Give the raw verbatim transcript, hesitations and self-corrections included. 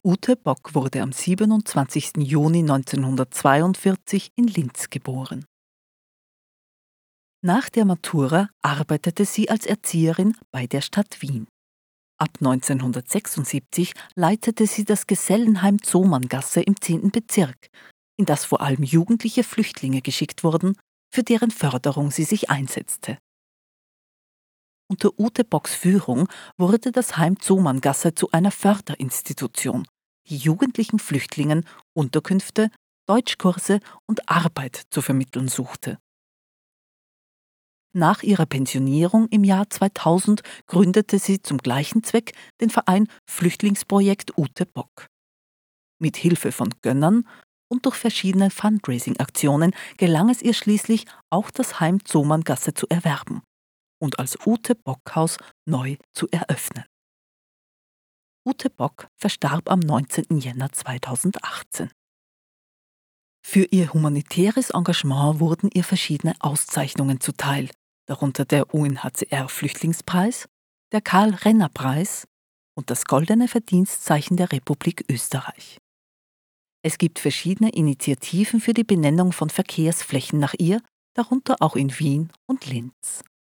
Ute Bock wurde am siebenundzwanzigsten Juni neunzehnhundertzweiundvierzig in Linz geboren. Nach der Matura arbeitete sie als Erzieherin bei der Stadt Wien. Ab neunzehnhundertsechsundsiebzig leitete sie das Gesellenheim Zoomanngasse im zehnten Bezirk, in das vor allem jugendliche Flüchtlinge geschickt wurden, für deren Förderung sie sich einsetzte. Unter Ute Bocks Führung wurde das Heim Zoomanngasse zu einer Förderinstitution, die jugendlichen Flüchtlingen Unterkünfte, Deutschkurse und Arbeit zu vermitteln suchte. Nach ihrer Pensionierung im Jahr zweitausend gründete sie zum gleichen Zweck den Verein Flüchtlingsprojekt Ute Bock. Mit Hilfe von Gönnern und durch verschiedene Fundraising-Aktionen gelang es ihr schließlich, auch das Heim Zoomanngasse zu erwerben und als Ute Bock Haus neu zu eröffnen. Ute Bock verstarb am neunzehnten Jänner zweitausendachtzehn. Für ihr humanitäres Engagement wurden ihr verschiedene Auszeichnungen zuteil, darunter der U N H C R-Flüchtlingspreis, der Karl-Renner-Preis und das Goldene Verdienstzeichen der Republik Österreich. Es gibt verschiedene Initiativen für die Benennung von Verkehrsflächen nach ihr, darunter auch in Wien und Linz.